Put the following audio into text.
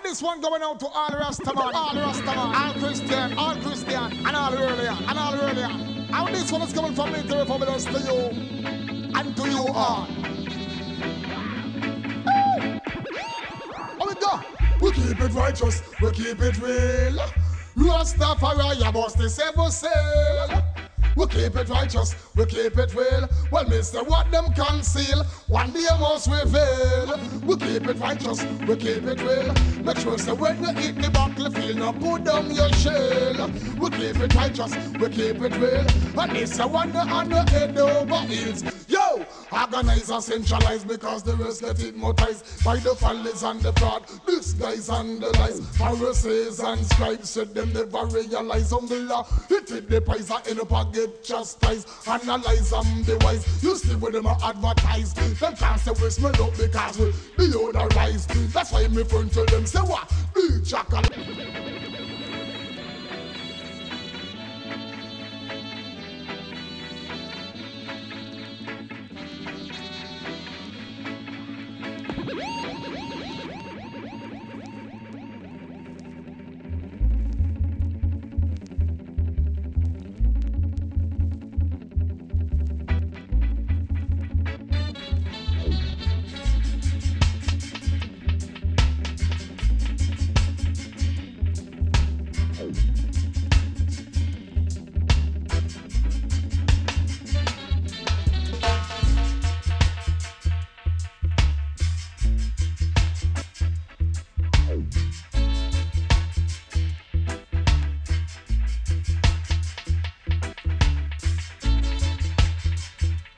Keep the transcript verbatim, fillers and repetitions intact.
this one going out to all Rastaman, all Rastaman, all Christian, all Christian, and all earlier, and all earlier. And this one is coming from me to the familiars to you, and to you all. How we go? We keep it righteous, we keep it real. Rastafari, you must the seven sail. We keep it righteous, we keep it real. Well, mister, what them conceal, one day must reveal. We keep it righteous, we keep it real. Make sure so when you eat the battlefield, now put down your shell. We keep it righteous, we keep it real. And this a wonder on the head over heels. Yo, organize and centralize because the rest get hypnotized by the follies and the fraud, this guys and the lies. Pharisees and scribes said them never realize on the law. It hit the price in the pocket. Chastise, analyze them the wise. You see with them advertise. Them can't say we smell up because we the other rise. That's why me friend tell them say what? Be chocolate.